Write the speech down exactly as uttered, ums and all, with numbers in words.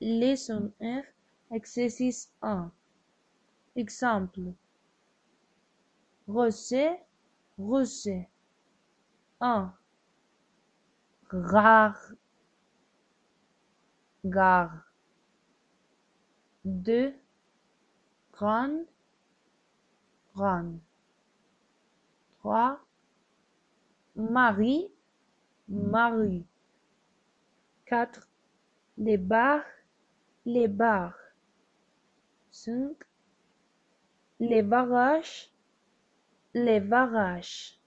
Leçon F, exercice un. Exemple. Rosé, rosé. un. Rare, gare. deux. Run, run. trois. Marie, Marie. quatre. Les bars, les bars. cinq. Les barrages, les barrages.